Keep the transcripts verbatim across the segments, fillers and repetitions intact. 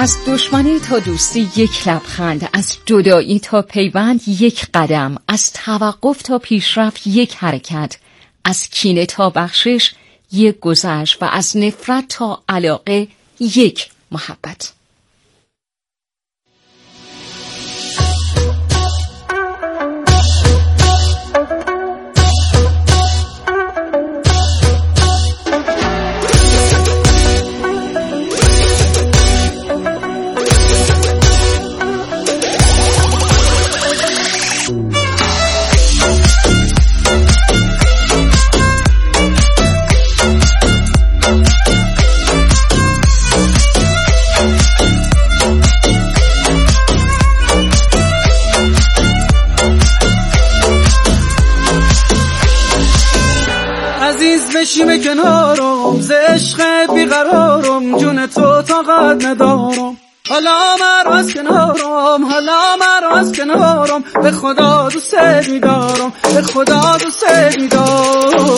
از دشمنی تا دوستی یک لبخند، از جدایی تا پیوند یک قدم، از توقف تا پیشرفت یک حرکت، از کینه تا بخشش یک گذشت و از نفرت تا علاقه یک محبت. بشیم کنارم ز عشق بیقرارم، جون تو طاقت ندارم. حالا مرا از کنارم، حالا مرا از کنارم، به خدا دوست می‌دارم، به خدا دوست می‌دارم.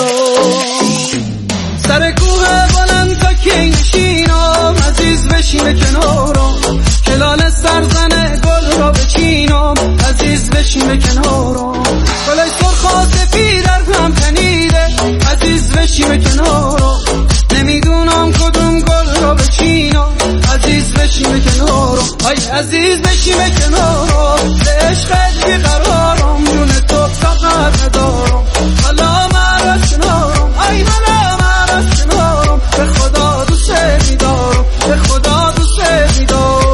سر کوه بلند تا کی نشینم، عزیز بشیم کنارم، کلال سرزن گل را بچینم، عزیز بشیم کنارم. گلای سرخ و سفید در هم تنیده، عزیز بشیم کنارم، نمیدونم کدوم گل را بچینم، عزیز بشیم کنارم. ای عزیز بشیم کنارم، به عشقت بیقرارم، جون تو طاقت ندارم. حالا مرا از کنارم، ای حالا مرا از کنارم، به خدا دوست می‌دارم، به خدا دوست می‌دارم.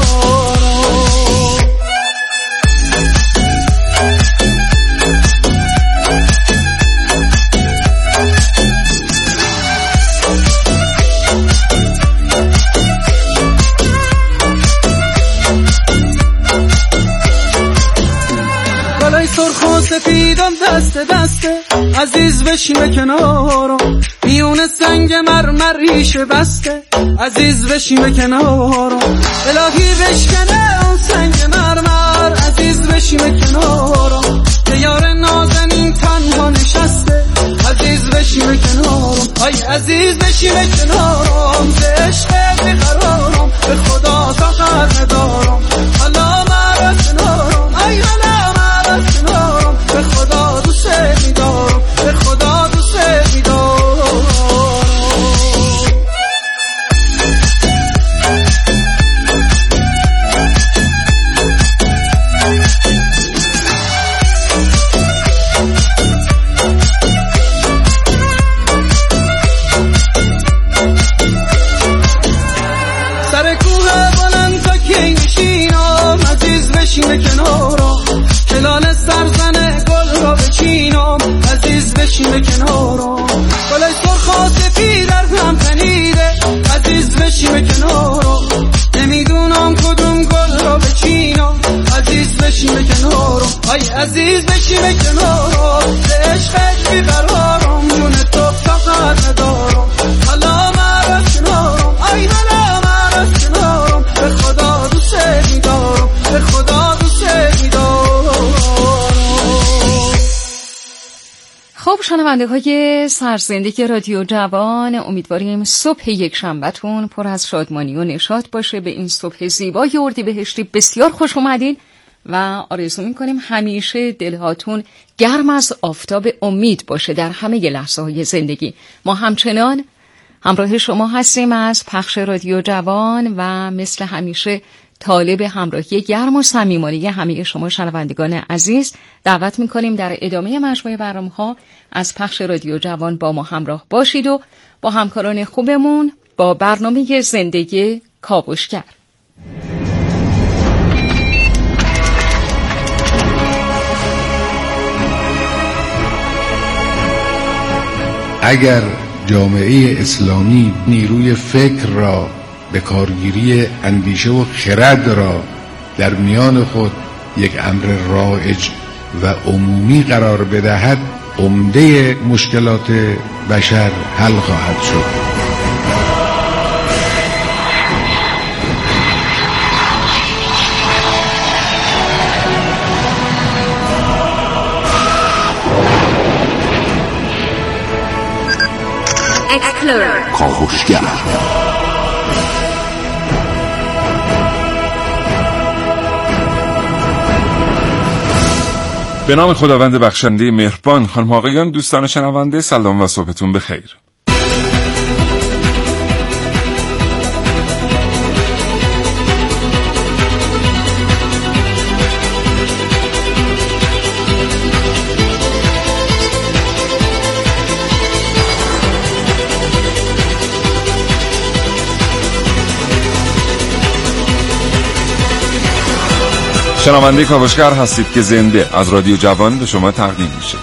سرخ و سفیدم دست دسته، عزیز بشیم کنارم، میون سنگ مرمر ریشه بسته، عزیز بشیم کنارم. الهی بشکنه اون سنگ مرمر، عزیز بشیم کنارم، که یار نازنین تنها نشسته، عزیز بشیم کنارم. ای عزیز بشیم کنارم، به عشق بیقرارم، به خدا طاقت ندارم. حالا مرا کنارم، ای حالا کنارم، به خدا دوست می‌دارم، به خدا دوست می‌دارم. سر کوه بلند تا کی نشینم، عزیز بشیم کنارم، کلال سرزن گل را بچینم، عزیز بشیم کنارم. گلای سرخ و سفید در هم تنیده، عزیز بشیم کنارم، نمیدونم کدوم گل را بچینم، عزیز بشیم کنارم. ای عزیز بشیم کنارم، به عشقت بیقرارم، جون تو طاقت ندارم. حالا مرا کنارم، ای حالا مرا کنارم، به خدا دوست می‌دارم، به خدا دوست می‌دارم. خب شنونده های سرزندگی رادیو جوان، امیدواریم صبح یک شنبهتون پر از شادمانی و نشاط باشه. به این صبح زیبای اردیبهشتی بسیار خوش اومدین و آرزو میکنیم همیشه دلهاتون گرم از آفتاب امید باشه در همه لحظه های زندگی. ما همچنان همراه شما هستیم از پخش رادیو جوان و مثل همیشه طالب همراهی گرم و صمیمانه همه شما شنوندگان عزیز دعوت می‌کنیم در ادامه مجموعه برنامه‌ها از پخش رادیو جوان با ما همراه باشید و با همکاران خوبمون با برنامه زندگی کاوشگر. اگر جامعه اسلامی نیروی فکر را به کارگیری اندیشه و خرد را در میان خود یک امر رایج و عمومی قرار بدهد، عمده مشکلات بشر حل خواهد شد. کاوشگر به نام خداوند بخشنده مهربان. خانم آقایان، دوستان شنونده، سلام و صبحتون بخیر. شنونده کاوشگر هستید که زنده از رادیو جوان به شما تقدیم میشه.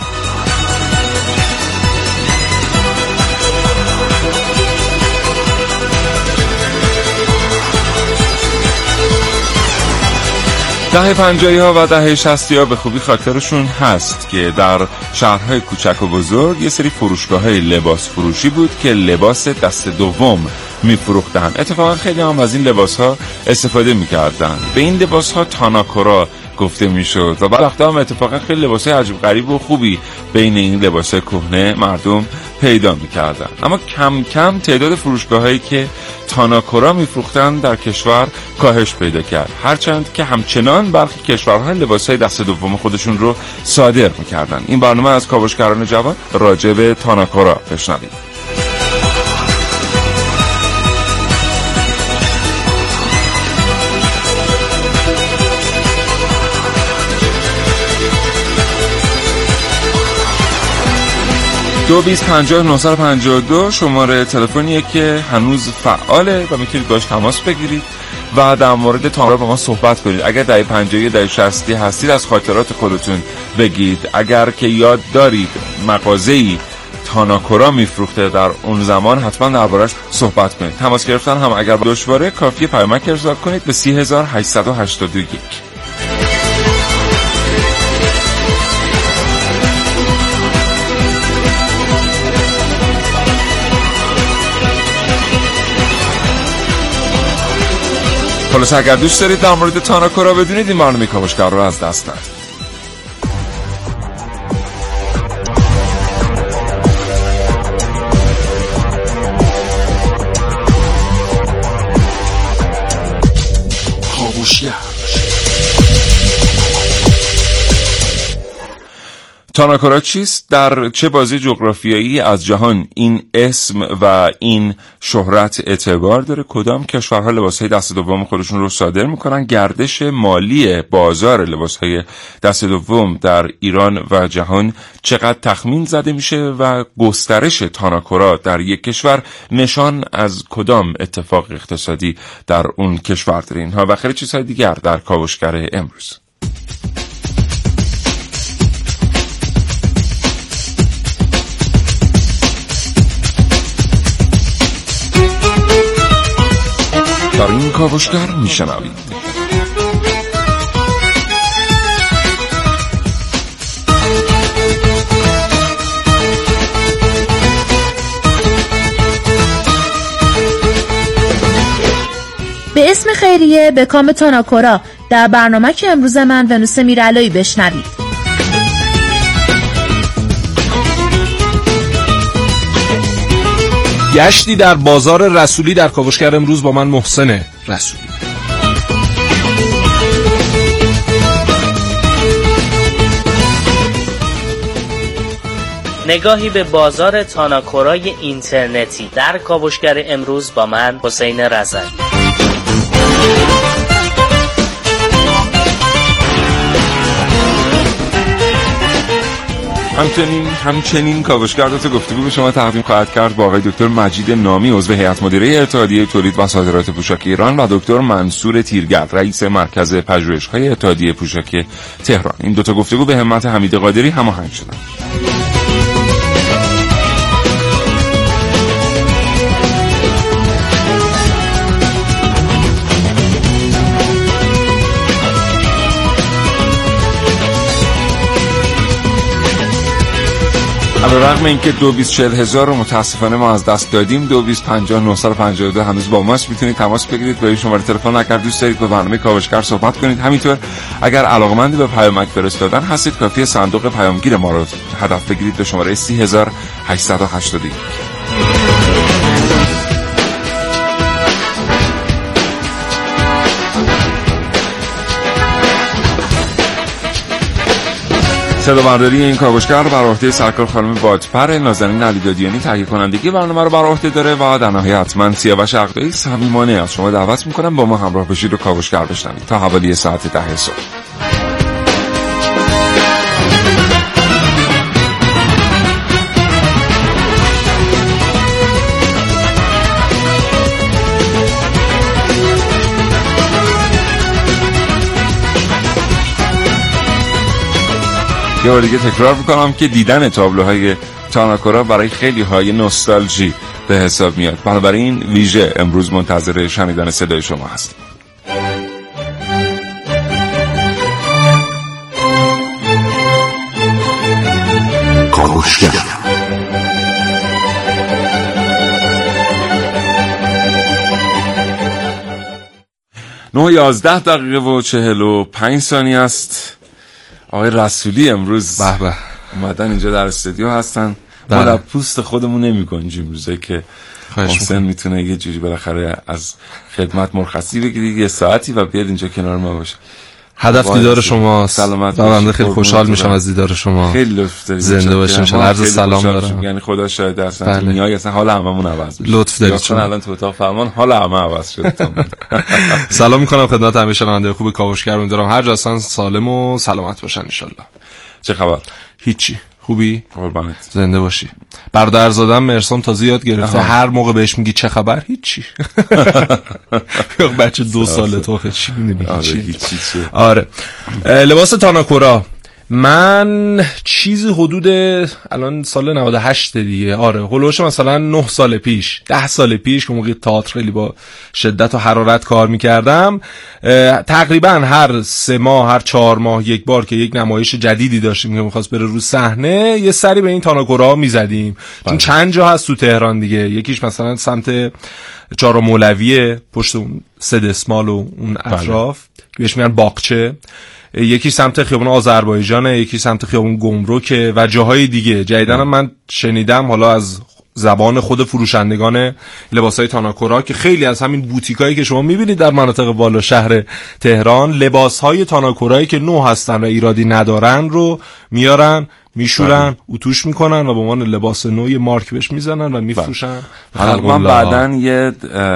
دهه پنجاهی ها و دهه شصتی ها به خوبی خاطرشون هست که در شهرهای کوچک و بزرگ یه سری فروشگاه های لباس فروشی بود که لباس دست دوم میفروختن. اتفاقا خیلی هم از این لباس ها استفاده میکردن. به این لباس ها تاناکورا گفته میشد و بعد وقتا هم اتفاقا خیلی لباس های عجیب غریب و خوبی بین این لباس های کهنه مردم پیدا میکردن. اما کم کم تعداد فروشگاه هایی که تاناکورا میفروختن در کشور کاهش پیدا کرد، هرچند که همچنان برخی کشورها لباس های دست دوم خودشون رو صادر میکردن. این برنامه از کاوشگران جوان راجع به تاناکورا بشنوید. دو بیست پنجاه نهصد و پنجاه و دو شماره تلفنیه که هنوز فعاله و میتونید باش تماس بگیرید و در مورد تاناکورا با ما صحبت کنید. اگر دهه پنجاهی دهه شصتی هستید از خاطرات خودتون بگید. اگر که یاد دارید مغازه‌ای تاناکورا میفروخته در اون زمان، حتما دربارش صحبت کنید. تماس گرفتن هم اگر دشواره کافیه پیامک ارسال کنید به سی هزار و هشتصد و هشتاد و یک. خلاص اگر دوست دارید در مورد تاناکورا بدونید این برنامه کاوشگر رو از دست ندید. کاوشگر. تاناکورا چیست؟ در چه بازی جغرافیایی از جهان این اسم و این شهرت اعتبار داره؟ کدام کشورها لباسهای دست دوم خودشون رو صادر میکنن؟ گردش مالی بازار لباسهای دست دوم در ایران و جهان چقدر تخمین زده میشه و گسترش تاناکورا در یک کشور نشان از کدام اتفاق اقتصادی در اون کشور داره؟ اینها و خیلی چیزهای دیگر در کاوشگر امروز. در این کاوشگر میشنوید به اسم خیریه به کام تاناکورا در برنامه که امروز من ونوس میرعلایی بشنوید. گشتی در بازار رسولی در کاوشگر امروز با من محسن رسولی. نگاهی به بازار تاناکورای اینترنتی در کاوشگر امروز با من حسین رضایی. همچنین همچنین کاوشگر دو تا گفتگو به شما تقدیم خواهد کرد با آقای دکتر مجید نامی، عضو هیئت مدیره اتحادیه تولید و صادرات پوشاک ایران، و دکتر منصور تیرگرد، رئیس مرکز پژوهش‌های اتحادیه پوشاک تهران. این دو تا گفتگو به همت حمید قادری هماهنگ شدند. علیرغم اینکه دو بیست چهل هزار رو متاسفانه ما از دست دادیم، دو بیست پنجاه نهصد و پنجاه و دو هنوز با ماست. میتونید تماس بگیرید به شماره تلفن اگر دوست دارید به برنامه کاوشگر صحبت کنید. همینطور اگر علاقه‌مند به پیامک فرستادن هستید کافیه صندوق پیامگیر ما رو هدف بگیرید به شماره سی هزار و هشتصد و هشتاد و یک. صدابرداری این کاوشگر بر عهده سرکار خانم بادپر. نازنین علیدادیانی تهیه کنندگی برنامه رو بر عهده داره و در نهایت حتما سیاوش عقدایی صمیمانه از شما دعوت میکنم با ما همراه بشید و کاوشگر بشنوید تا حوالی ساعت ده صبح. یه بار دیگه تکرار میکنم که دیدن تابلوهای تاناکورا برای خیلی های نوستالژی به حساب میاد. بنابراین ویژه امروز منتظر شنیدن صدای شما هست. کاوشگر نه یازده دقیقه و چهل و پنج ثانیه است. آقای رسولی امروز به به اومدن اینجا در استودیو هستن. ما در پوست خودمون نمی گنجیم روزه که محسن میتونه یه جوری بالاخره از خدمت مرخصی بگیری یه ساعتی و بیاد اینجا کنار ما باشه. هدف دیدار شما. سلامت بنده خیلی خوشحال میشم از دیدار شما. خیلی لطف دارید. زنده باشین. شما عرض سلام دارم. یعنی خدا شاهد اصلا دنیای اصلا حال هممون عوض میشه. لطف دارید شما. الان تو اتاق فرمان حال همه عوض شده. سلام میکنم خدمت همه شنونده خوب کاوشگر. امیدوارم هر جا هستن سالم و سلامت باشن ان شاء الله. چه خبر؟ هیچی. خوبی؟ قربانت. زنده باشی. برادرزادم مرسام تازه یاد گرفته هر موقع بهش میگی چه خبر هیچی. بچه دو ساله تو چی میگی؟ هیچی. آره. لباس تاناکورا من چیزی حدود الان سال نود و هشت دیگه، آره هلوش مثلا نه سال پیش ده سال پیش که موقع تئاتر خیلی با شدت و حرارت کار میکردم، تقریبا هر سه ماه هر چهار ماه یک بار که یک نمایش جدیدی داشتیم که میخواست بره رو صحنه یه سری به این تاناکورا میزدیم. چون چند جا هست تو تهران دیگه، یکیش مثلا سمت چهارم مولویه پشت اون سه دسمال و اون اطراف که بهش میگن باغچه، یکی سمت خیابون آذربایجانه، یکی سمت خیابون گمرکه و جاهای دیگه. جدیدن من شنیدم حالا از زبان خود فروشندگان لباسای تاناکورا که خیلی از همین بوتیکایی که شما میبینید در مناطق بالا شهر تهران لباسهای تاناکورایی که نو هستن و ایرادی ندارن رو میارن میشورن اتوش میکنن و به عنوان لباس نوی مارک بهش میزنن و میفروشن. من بعدن یه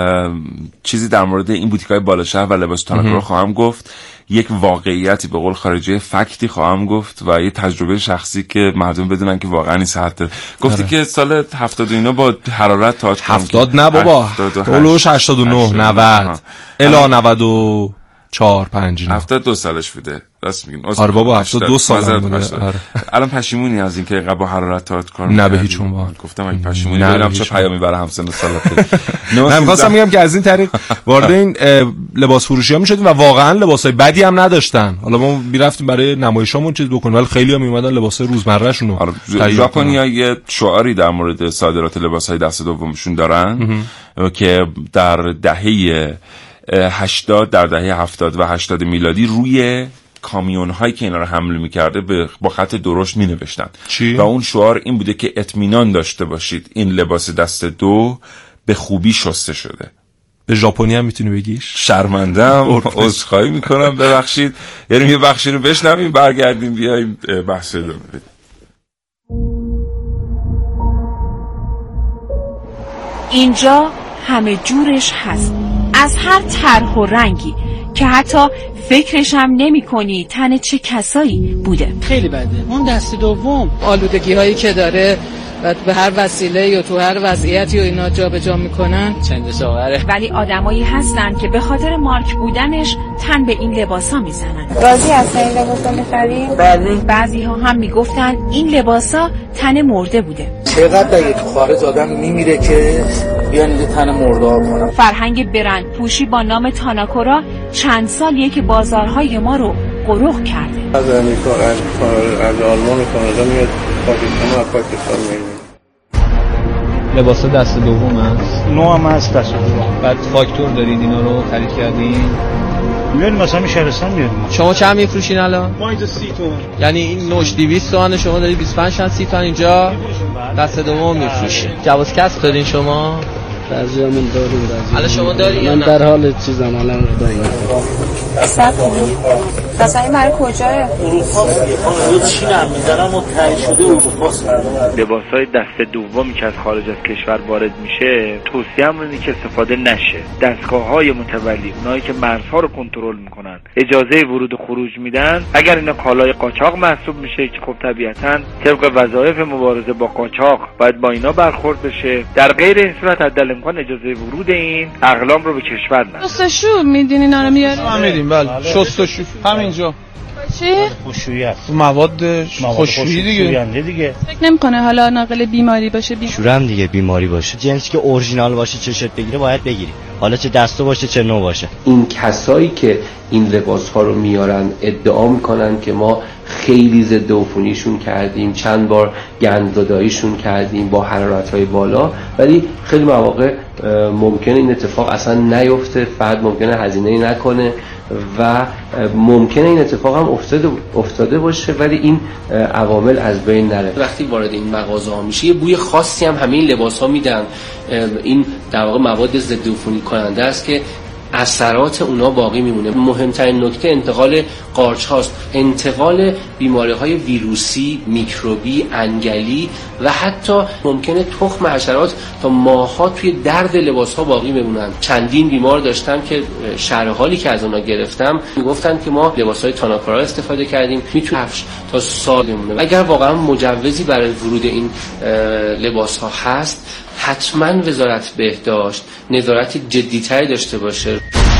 چیزی در مورد این بوتیکای بالا شهر و لباس تاناکورا خواهم گفت، یک واقعیتی به قول خارجی فکتی خواهم گفت و یه تجربه شخصی که مردم بدونن که واقعا این صحت داره. گفتی که سال هفتاد و اینا با حرارت تاج هفتاد نه بابا اولوش هشتاد و نه نود الا نود و چهار پنج هفتاد دو سالش بوده. راست میگین؟ آره بابا هفتاد و دو سال بوده. آره. الان پشیمونی از اینکه اینقدر با حرارت تئاتر کار نه به هیچ عنوان. گفتم این پشیمونی ببینم چه پیامی برای همسن سالات. نه می‌خواستم میگم که از این طریق وارد این لباس فروشی‌ها می‌شدیم و واقعا لباسای بدی هم نداشتن. حالا ما می‌رفتیم برای نمایشامون چیز بکنیم ولی خیلی‌ها میومدن لباسای روزمره‌شون رو. ژاپنیا یه شعاری در مورد صادرات لباسای دست دومشون دارن که در دهه هشتاد در دهه هفتاد و هشتاد میلادی روی کامیون هایی که اینا رو حمل می‌کرده با خط درشت می‌نوشتن و اون شعار این بوده که اطمینان داشته باشید این لباس دست دو به خوبی شسته شده. به ژاپنی هم میتونی بگیش؟ شرمندم، عذرخواهی میکنم، ببخشید. یعنی یه بخشی رو بشنویم برگردیم بیایم بحث ادامه بدیم. اینجا همه جورش هست، از هر طرح و رنگی که حتی فکرش هم نمی کنی تن چه کسایی بوده. خیلی بده اون دست دوم، آلودگی هایی که داره و به هر وسیله یا تو هر وضعیتی و اینا جا به جا میکنن چند ساغره. ولی آدمایی هستن که به خاطر مارک بودنش تن به این لباسا میزنن. راضی هستن این لباسا میخرید؟ بله. بعضی ها هم میگفتن این لباسا تن مرده بوده. چقدر دیگه تو خارج آدم میمیره که بیان اینجا تن مرده ها کنن. فرهنگ برند پوشی با نام تاناکورا چند سالیه که بازارهای ما رو قروق کرده. از امریکا، از آلمان و کانادا میاد، پاکستان و پاکستان میاد. لباسا دست دوم هست؟ نوع هم هست دست دوم. بعد فاکتور دارید اینا رو خرید کردین؟ میاریم مثلا می شهرستان میاریم. شما چند میفروشین الان؟ ما اینجا سی تومن. یعنی این نوش دویست تومن شما دارید بیست و پنج تا سی تومن اینجا دست دوم میفروشین. جواز کسب دارین شما؟ بعضیامون داریم بعضی. حالا شما داری یا نه؟ من در حال چیزم الان داریم. صد مثلا این برای کجاه؟ اروپا یه چین هم میزنم و تایی شده اروپاست. لباسای دست دومی که از خارج از کشور وارد میشه توصیه هم اینه که استفاده نشه. دستگاه های متولی، اونایی که مرزها رو کنترل میکنن، اجازه ورود و خروج میدن، اگر اینا کالای قاچاق محسوب میشه که خب طبیعتاً طبق وظایف مبارزه با قاچاق باید با اینا برخورد بشه، در غیر این صورت حداقل امکان اجازه ورود این اقلام رو به کشور ندن. شستشو میدین اینا رو میارن؟ ما میدیم بله. شستشو همینجا. چی؟ خوشویی است. مواد خوشویی دیگه. دیگه. فکر نمی‌کنه حالا ناقل بیماری باشه؟ بی... شورم دیگه بیماری باشه. جنسی که اورجینال باشه چشت بگیره باید بگیری. حالا چه دستو باشه چه نو باشه. این کسایی که این لباس‌ها رو میارن ادعا میکنن که ما خیلی ضد عفونیشون کردیم، چند بار گندزداییشون کردیم با حرارت‌های بالا، ولی خیلی مواقع ممکنه این اتفاق اصلا نیفته، فرد ممکنه هزینه‌ای نکنه و ممکنه این اتفاق هم افتاده افتاده باشه ولی این عوامل از بین نره. وقتی وارد این مغازه‌ها میشه یه بوی خاصی هم همین لباس‌ها میدن. این در واقع مواد ضد عفونی کننده است که اثرات اونا باقی میمونه. مهمترین نکته انتقال قارچ هاست، انتقال بیماری های ویروسی، میکروبی، انگلی و حتی ممکنه تخم حشرات تا ماه‌ها توی درد لباس ها باقی بمونن. چندین بیمار داشتم که شرح حالی که از اونا گرفتم میگفتن که ما لباس های تاناکورا استفاده کردیم میتونه هفت تا سال بمونه. اگر واقعا مجوزی برای ورود این لباس ها هست حتما وزارت بهداشت نظارت جدی‌تری داشته باشه.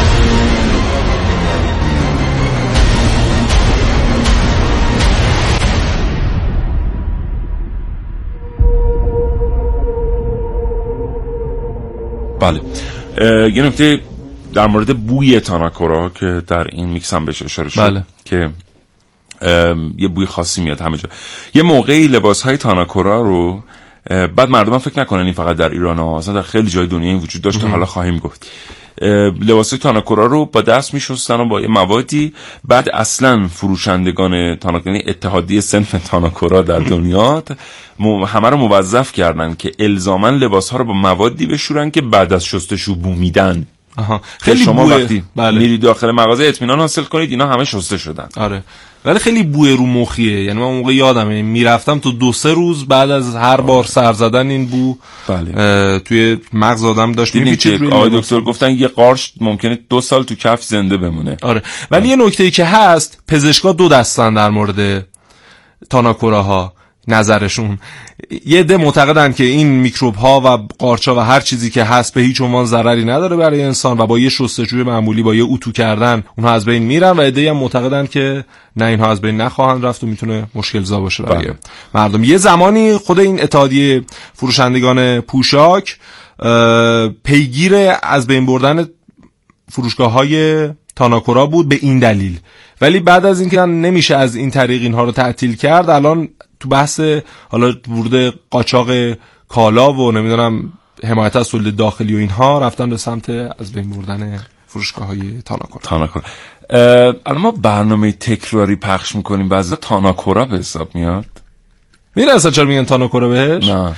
بله یه نکته در مورد بوی تاناکورا که در این میکس هم بهش اشاره شد. بله. که یه بوی خاصی میاد همه جا. یه موقعی لباس‌های تاناکورا رو بعد مردم فکر نکنن این فقط در ایران ها، اصلا در خیلی جای دنیا این وجود داشته، حالا خواهیم گفت. لباسای تاناکورا رو با دست میشستن و با یه موادی، بعد اصلا فروشندگان تاناکورا، اتحادیه صنف تاناکورا در دنیا همه رو موظف کردن که الزاما لباسها رو با موادی بشورن که بعد از شستشو بو میدن. آها. خیلی شما بوه. وقتی بله. میرید داخل مغازه اطمینان حاصل کنید اینا همه شسته شدن. آره. ولی خیلی بوی رو مخیه، یعنی من اون موقع یادمه میرفتم تو دو سه روز بعد از هر بار سر زدن این بو بله. توی مغز آدم داشت میپیچید. آقای دکتر گفتن یه قارچ ممکنه دو سال تو کف زنده بمونه. آره. ولی یه نکته‌ای که هست، پزشکا دو دستن در مورد تاناکوراها نظرشون. یه عده معتقدن که این میکروب ها و قارچا و هر چیزی که هست به هیچ عنوان ضرری نداره برای انسان و با یه شستشوی معمولی با یه اتو کردن اونها از بین میرن، و عده‌ای هم معتقدن که نه اینها از بین نخواهند رفت و میتونه مشکل زا باشه برای بله. مردم. یه زمانی خود این اتحادیه فروشندگان پوشاک پیگیر از بین بردن فروشگاه‌های تاناکورا بود به این دلیل، ولی بعد از اینکه نمیشه از این طریق اینها رو تعطیل کرد، الان تو بحث حالا ورود قاچاق کالا و نمیدونم حمایت از تولید داخلی و اینها رفتن به سمت از بین بردن فروشگاه‌های تاناکورا. تاناکورا الان ما برنامه تکراری پخش میکنیم، بعضی تاناکورا به حساب میاد. میره اصلا چرا میگن تاناکورا بهش؟ نه.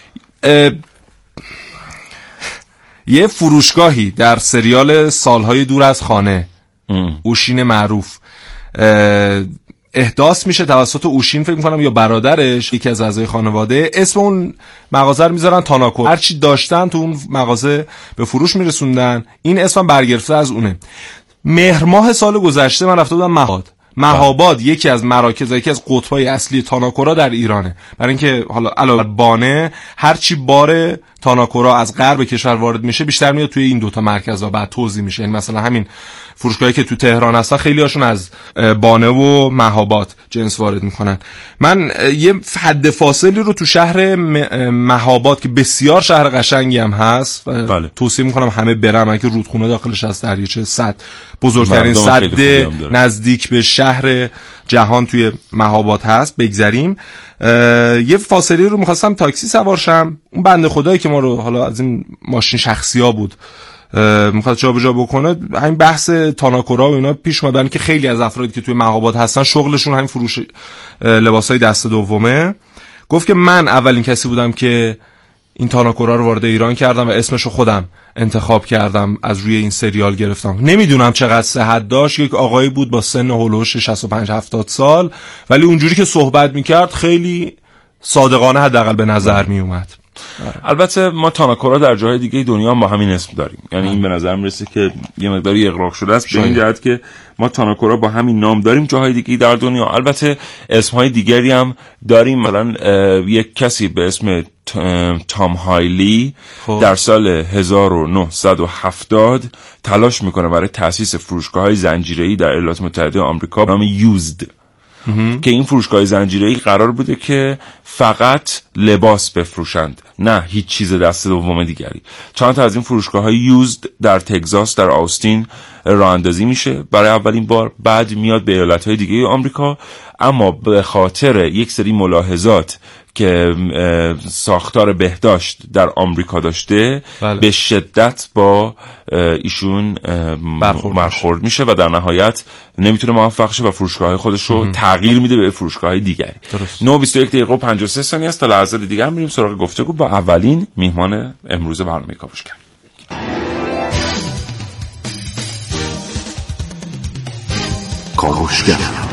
یه فروشگاهی در سریال سالهای دور از خانه ام. اوشین معروف احداث میشه توسط اوشین، فکر میکنم یا برادرش، یکی از اعضای خانواده. اسم اون مغازه رو میذارن تاناکورا، هرچی داشتن تو اون مغازه به فروش میرسوندن. این اسم برگرفته از اونه. مهر ماه سال گذشته من رفته بودم مهاباد. مهاباد یکی از مراکز، یکی از قطب‌های اصلی تاناکورا در ایرانه، برای اینکه حالا علاوه بانه هرچی بار تاناکورا از غرب کشور وارد میشه بیشتر میاد توی این دوتا مرکز و بعد توزیع میشه. این مثلا همین فروشگاهی که تو تهران هستن خیلی هاشون از بانه و مهاباد جنس وارد میکنن. من یه حد فاصلی رو تو شهر مهاباد که بسیار شهر قشنگی هم هست بله. توصیه میکنم همه برن، اگه رودخونه داخلش هست، دریاچه سد، بزرگترین سد نزدیک به شهر جهان توی مهاباد هست، بگذریم. یه فاصله رو میخواستم تاکسی سوار شم، اون بنده خدایی که ما رو حالا از این ماشین شخصی ها بود میخواد جا به جا بکنه، همین بحث تاناکورا و اینا پیش اومدن که خیلی از افرادی که توی مهاباد هستن شغلشون همین فروش لباسای دست دومه. گفت که من اولین کسی بودم که این تاناکورا رو وارد ایران کردم و اسمشو خودم انتخاب کردم، از روی این سریال گرفتم. نمیدونم چقدر صحت داشت، یک آقایی بود با سن هولوش شصت و پنج هفتاد سال، ولی اونجوری که صحبت میکرد خیلی صادقانه حداقل به نظر میومد. البته ما تاناکورا در جاهای دیگه دنیا هم با همین اسم داریم، یعنی این به نظر میرسه که یه مقداری اغراق شده است به این جهت که ما تاناکورا با همین نام داریم جاهای دیگه در دنیا. البته اسمهای دیگری هم داریم، مثلا یک کسی به اسم تام هایلی خوب. در سال هزار و نهصد و هفتاد تلاش میکنه برای تأسیس فروشگاه‌های زنجیره‌ای در ایالات متحده آمریکا به نام یوزد که این فروشگاه زنجیره‌ای قرار بوده که فقط لباس بفروشند، نه هیچ چیز دست دوم دیگری. چند تا از این فروشگاه‌های یوزد در تگزاس، در آستین راه اندازی میشه برای اولین بار، بعد میاد به ایالت‌های دیگه آمریکا، اما به خاطر یک سری ملاحظات که ساختار بهداشت در آمریکا داشته بله. به شدت با ایشون برخورد, برخورد میشه و در نهایت نمیتونه موفق شه و فروشگاه خودش رو تغییر میده به فروشگاه دیگری. نه و بیست و یک دقیقه و پنجاه و سه ثانیه است تا لحظه دیگر میریم سراغ گفتگو با اولین میهمان امروز برنامه کاوشگر. کاوشگر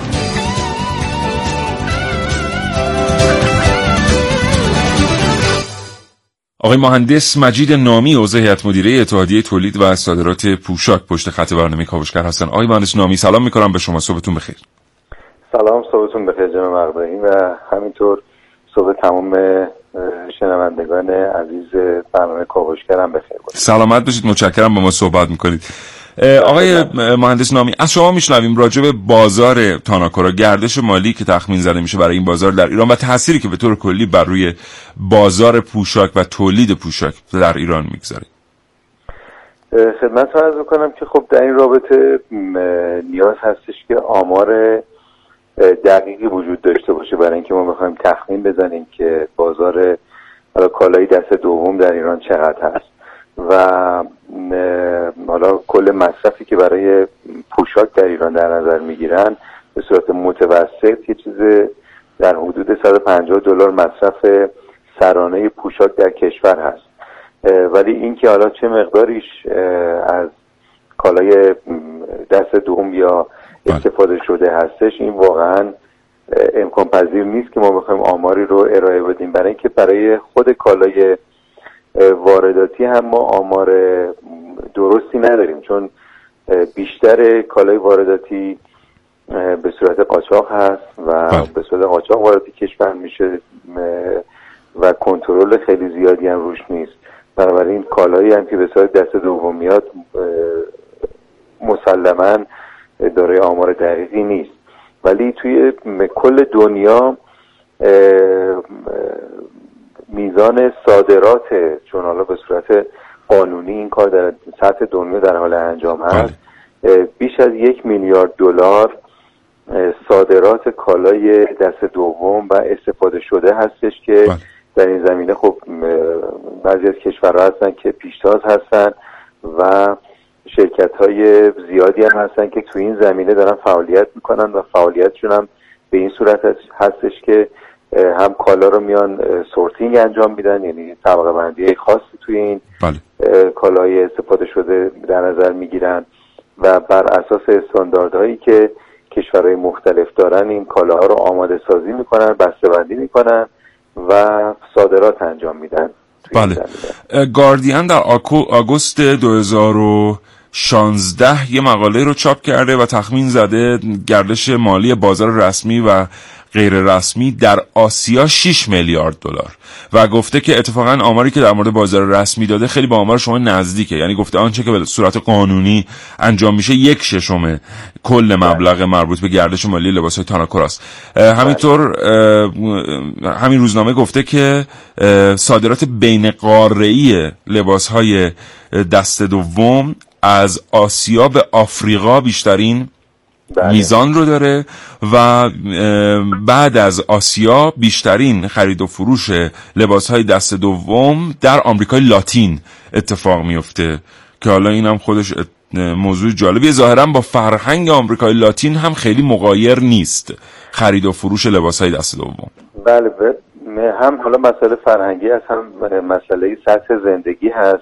آقای مهندس مجید نامی عضو هیئت مدیره اتحادیه تولید و صادرات پوشاک پشت خط برنامه کاوشگر هستن. آقای مهندس نامی سلام میکنم به شما، صبحتون بخیر. سلام، صبحتون بخیر جناب مقدمی و همینطور صبح تمام شنوندگان عزیز برنامه کاوشگر هم بخیر باشید. سلامت باشید، متشکرم با ما صحبت میکنید. آقای مهندس نامی، از شما میشنویم راجع به بازار تاناکورا، گردش مالی که تخمین زده میشه برای این بازار در ایران و تأثیری که به طور کلی بر روی بازار پوشاک و تولید پوشاک در ایران میگذاره. خدمتتون عرض میکنم که خب در این رابطه نیاز هستش که آمار دقیقی وجود داشته باشه برای اینکه ما بخوایم تخمین بزنیم که بازار کالای دست دوم در ایران چقدر هست و حالا کل مصرفی که برای پوشاک در ایران در نظر میگیرن به صورت متوسط یه چیز در حدود صد و پنجاه دلار مصرف سرانه پوشاک در کشور هست. ولی این که حالا چه مقداریش از کالای دست دوم یا استفاده شده هستش، این واقعا امکان پذیر نیست که ما بخوایم آماری رو ارائه بدیم، برای اینکه برای خود کالای وارداتی هم ما آمار درستی نداریم، چون بیشتر کالای وارداتی به صورت قاچاق هست و به صورت قاچاق وارد کشور میشه و کنترل خیلی زیادی هم روش نیست. بنابراین کالایی هم که به صورت دست دوم میاد مسلماً دارای آمار دقیقی نیست. ولی توی کل دنیا میزان صادرات، چون حالا به صورت قانونی این کار در سطح دنیا در حال انجام هست، بیش از یک میلیارد دلار صادرات کالای دست دوم و استفاده شده هستش که در این زمینه خب بعضی از کشورها هستن که پیشتاز هستن و شرکت‌های زیادی هم هستن که تو این زمینه دارن فعالیت میکنن و فعالیتشون هم به این صورت هستش که هم کالا رو میان سورتینگ انجام میدن، یعنی طبقه بندی خاصی توی این بله. کالای استفاده شده در نظر میگیرن و بر اساس استانداردهایی که کشورهای مختلف دارن این کالاها رو آماده سازی میکنن، بسته بندی میکنن و صادرات انجام میدن. بله. گاردین در آگوست دو هزار و شانزده یه مقاله رو چاپ کرده و تخمین زده گردش مالی بازار رسمی و غیر رسمی در آسیا شش میلیارد دلار و گفته که اتفاقا آماری که در مورد بازار رسمی داده خیلی با آمار شما نزدیکه، یعنی گفته آنچه که به صورت قانونی انجام میشه یک ششم کل مبلغ مربوط به گردش مالی لباس‌های تاناکورا است. همینطور همین روزنامه گفته که صادرات بین قاره‌ای لباس‌های دست دوم از آسیا به آفریقا بیشترین بله. میزان رو داره و بعد از آسیا بیشترین خرید و فروش لباس‌های دست دوم در آمریکای لاتین اتفاق میفته که حالا این هم خودش موضوع جالبیه. ظاهرا با فرهنگ آمریکای لاتین هم خیلی مغایر نیست خرید و فروش لباس‌های دست دوم. بله هم حالا مسئله فرهنگی هست، هم مسئله سطح زندگی هست.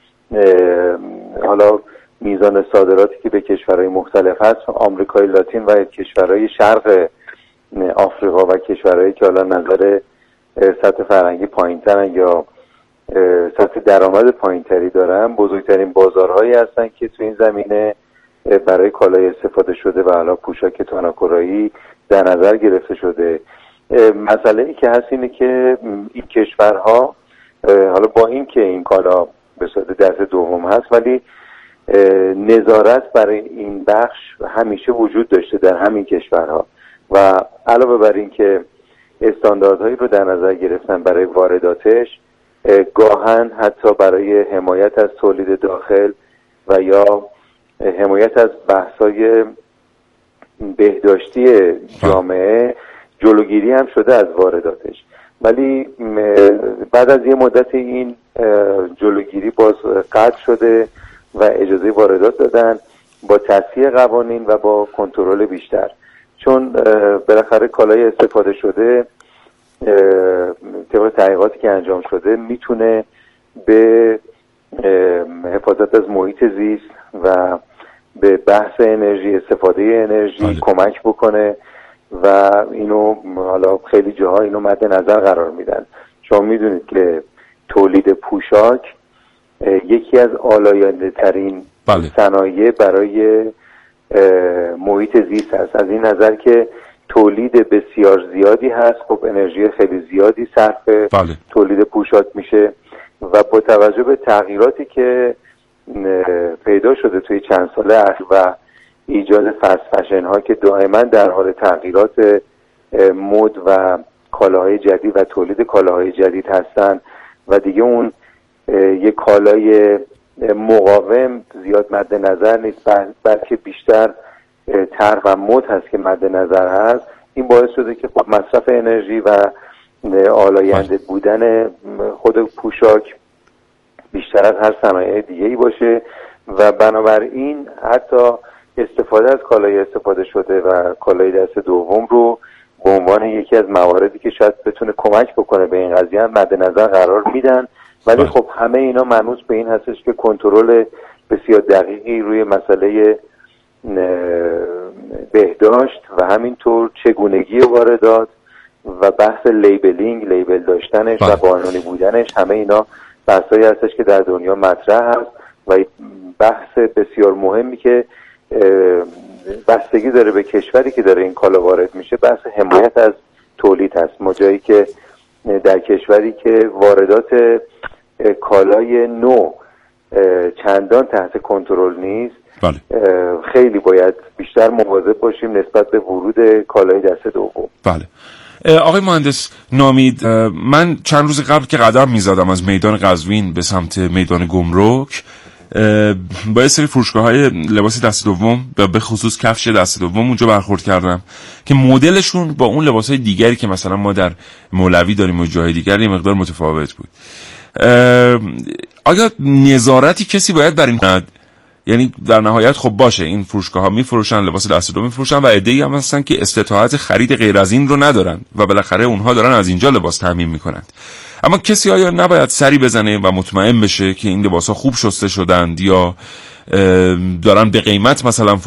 حالا میزان صادراتی که به کشورهای مختلف هست، آمریکای لاتین و کشورهای شرق آفریقا و کشورهایی که حالا نظر سطح فرهنگی پایین‌ترن یا سطح درآمد پایین‌تری دارن، بزرگترین بازارهایی هستن که تو این زمینه برای کالای استفاده شده و حالا پوشاک تاناکورایی در نظر گرفته شده. مسئله ای که هست اینه که این کشورها حالا با این که این کالا به صورت دست دوم هست، ولی نظارت برای این بخش همیشه وجود داشته در همین کشورها و علاوه بر این که استانداردهایی رو در نظر گرفتن برای وارداتش، گاهن حتی برای حمایت از تولید داخل و یا حمایت از بحث‌های بهداشتی جامعه جلوگیری هم شده از وارداتش. ولی بعد از یه مدت این جلوگیری باز قطع شده و اجازه واردات دادن با تصحیح قوانین و با کنترل بیشتر، چون بالاخره کالای استفاده شده طبق تحقیقاتی که انجام شده میتونه به حفاظت از محیط زیست و به بحث انرژی، استفاده انرژی آلی. کمک بکنه و اینو حالا خیلی جاها اینو مد نظر قرار میدن. شما میدونید که تولید پوشاک یکی از آلاینده ترین بله. صنایع برای محیط زیست هست، از این نظر که تولید بسیار زیادی هست. خب انرژی خیلی زیادی صرف بله. تولید پوشاک میشه و با توجه به تغییراتی که پیدا شده توی چند ساله اخیر و ایجاد فست فشن ها که دائما در حال تغییرات مد و کالاهای جدید و تولید کالاهای جدید هستن و دیگه اون یک کالای مقاوم زیاد مد نظر نیست، بلکه بیشتر طرح و مد هست که مد نظر هست. این باعث شده که خب مصرف انرژی و آلاینده بودن خود پوشاک بیشتر از هر صنایع دیگه‌ای باشه و بنابراین حتی استفاده از کالای استفاده شده و کالای دست دوم رو به عنوان یکی از مواردی که شاید بتونه کمک بکنه به این قضیه هم مد نظر قرار میدن. ولی خب همه اینا منوط به این هستش که کنترل بسیار دقیقی روی مسئله بهداشت و همینطور چگونگی واردات و بحث لیبلینگ، لیبل داشتنش و قانونی بودنش، همه اینا بحثایی هستش که در دنیا مطرح هست و بحث بسیار مهمی که بستگی داره به کشوری که داره این کالا وارد میشه، بحث حمایت از تولید هست. ما جایی که در کشوری که واردات کالای نو چندان تحت کنترل نیست، بله. خیلی باید بیشتر مواظب باشیم نسبت به ورود کالای دست دوم. بله. آقای مهندس نامید، من چند روز قبل که قدم میزدم از میدان قزوین به سمت میدان گمرک با یه سری فروشگاه‌های لباس دست دوم و به خصوص کفش دست دوم اونجا برخورد کردم که مدلشون با اون لباس‌های دیگری که مثلا ما در مولوی داریم و جای دیگر یه مقدار متفاوت بود. آیا نظارتی کسی باید بر این کند؟ یعنی در نهایت خب باشه این فروشگاه‌ها میفروشن لباس دست دوم میفروشن و عده‌ای هم هستن که استطاعت خرید غیر از این رو ندارن و بالاخره اونها دارن از اینجا لباس تامین میکنن. اما کسی آیا نباید سری بزنه و مطمئن بشه که این لباس‌ها خوب شسته شدند یا دارن به قیمت مثلا